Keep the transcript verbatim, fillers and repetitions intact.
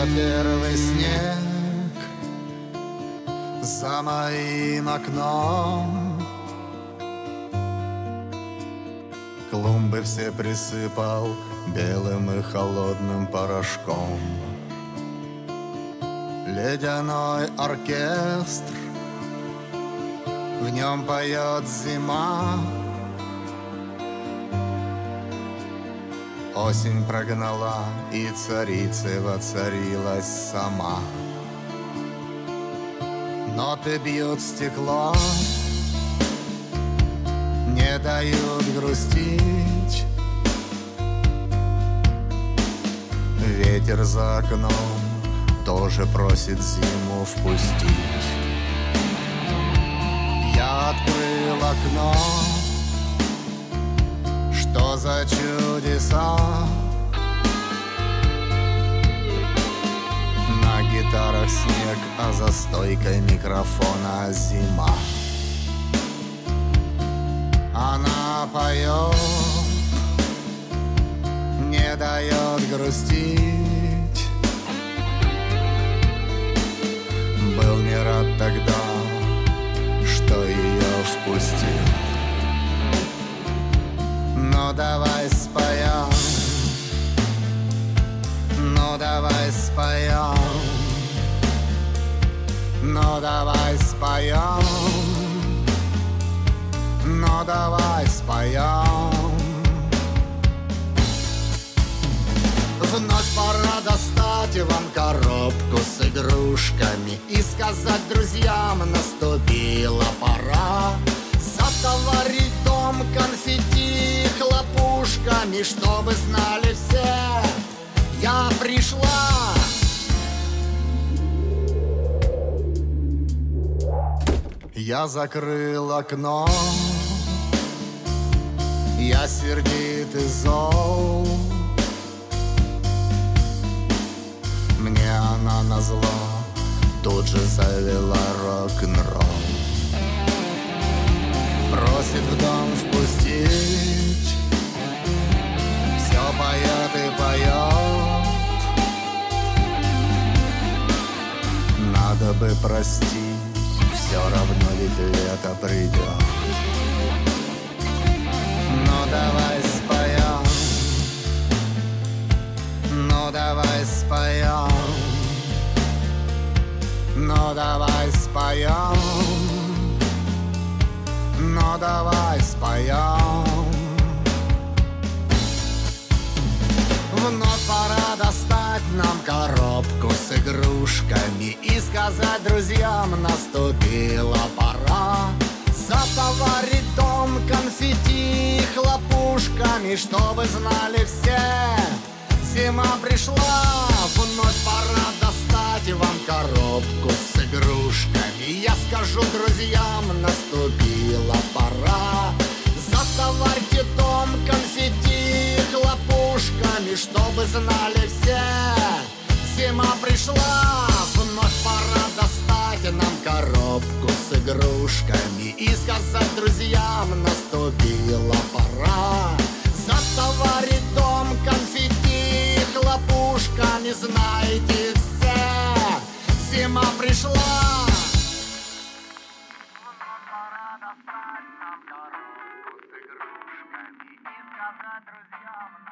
первый снег за моим окном. Клумбы все присыпал белым и холодным порошком. Ледяной оркестр, в нем поет зима. Осень прогнала, и царицей воцарилась сама. Ноты бьют стекло, не дают грустить. Ветер за окном тоже просит зиму впустить. Я открыл окно. Что за чудеса? На гитарах снег, а за стойкой микрофона зима. Она поет, не дает грустить. Был не рад тогда, что ее впустил. Ну давай споем, ну давай споем, ну давай споем, ну давай споем. Вновь пора достать вам коробку с игрушками и сказать друзьям: наступила пора. Затоварить дом конфетти хлопушками, чтобы знали все, я пришла. Я закрыл окно, я сердит и зол. Мне она назло тут же завела рок-н-ролл. Просит в дом впустить, все поет и поет. Надо бы простить, все равно ведь лето придет. Ну давай споем, ну давай споем, ну давай споем, ну давай споем. Вновь пора достать нам коробку с игрушками и сказать друзьям: наступила пора. Затоварить дом конфетти хлопушками, чтобы знали все, зима пришла. Вновь пора достать вам коробку с игрушками. Я скажу друзьям: наступила пора. Затоварьте дом конфетти хлопушками, чтобы знали все, зима пришла. Вновь пора достать нам коробку с игрушками и сказать друзьям: наступила пора. Затоварить дом конфетти хлопушками, знаете все, зима пришла. Вновь пора достать нам коробку с игрушками и сказать друзьям: